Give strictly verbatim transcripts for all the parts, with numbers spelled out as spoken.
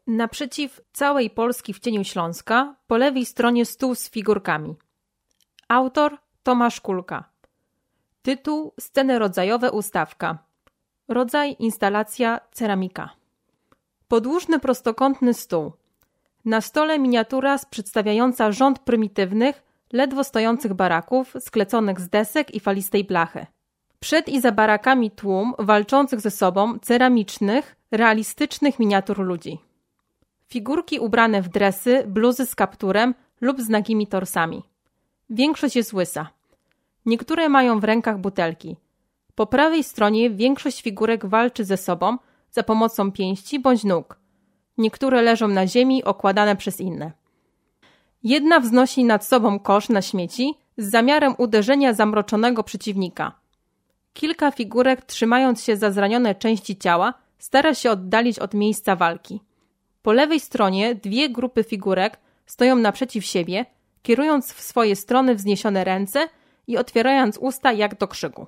Naprzeciw całej Polski w cieniu Śląska, po lewej stronie stół z figurkami. Autor Tomasz Kulka. Tytuł Sceny rodzajowe ustawka. Rodzaj instalacja ceramika. Podłużny prostokątny stół. Na stole miniatura przedstawiająca rząd prymitywnych, ledwo stojących baraków skleconych z desek i falistej blachy. Przed i za barakami tłum walczących ze sobą ceramicznych, realistycznych miniatur ludzi. Figurki ubrane w dresy, bluzy z kapturem lub z nagimi torsami. Większość jest łysa. Niektóre mają w rękach butelki. Po prawej stronie większość figurek walczy ze sobą za pomocą pięści bądź nóg. Niektóre leżą na ziemi okładane przez inne. Jedna wznosi nad sobą kosz na śmieci z zamiarem uderzenia zamroczonego przeciwnika. Kilka figurek, trzymając się za zranione części ciała, stara się oddalić od miejsca walki. Po lewej stronie dwie grupy figurek stoją naprzeciw siebie, kierując w swoje strony wzniesione ręce i otwierając usta jak do krzyku.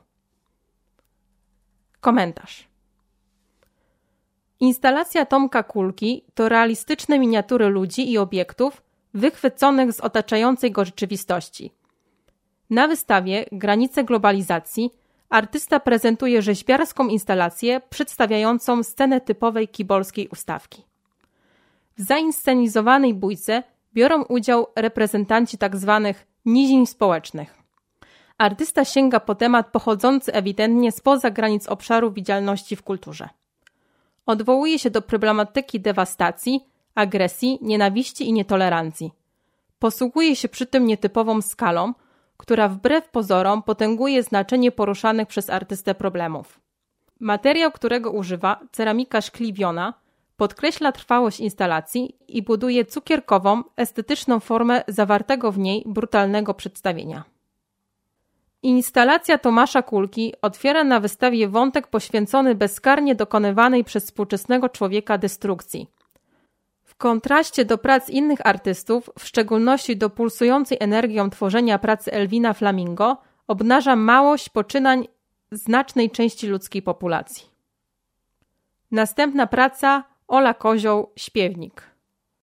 Komentarz. Instalacja Tomka Kulki to realistyczne miniatury ludzi i obiektów wychwyconych z otaczającej go rzeczywistości. Na wystawie Granice globalizacji artysta prezentuje rzeźbiarską instalację przedstawiającą scenę typowej kibolskiej ustawki. W zainscenizowanej bójce biorą udział reprezentanci tzw. nizin społecznych. Artysta sięga po temat pochodzący ewidentnie spoza granic obszaru widzialności w kulturze. Odwołuje się do problematyki dewastacji, agresji, nienawiści i nietolerancji. Posługuje się przy tym nietypową skalą, która wbrew pozorom potęguje znaczenie poruszanych przez artystę problemów. Materiał, którego używa, ceramika szkliwiona, podkreśla trwałość instalacji i buduje cukierkową, estetyczną formę zawartego w niej brutalnego przedstawienia. Instalacja Tomasza Kulki otwiera na wystawie wątek poświęcony bezkarnie dokonywanej przez współczesnego człowieka destrukcji. W kontraście do prac innych artystów, w szczególności do pulsującej energią tworzenia pracy Elwina Flamingo, obnaża małość poczynań znacznej części ludzkiej populacji. Następna praca Ola Kozioł, Śpiewnik.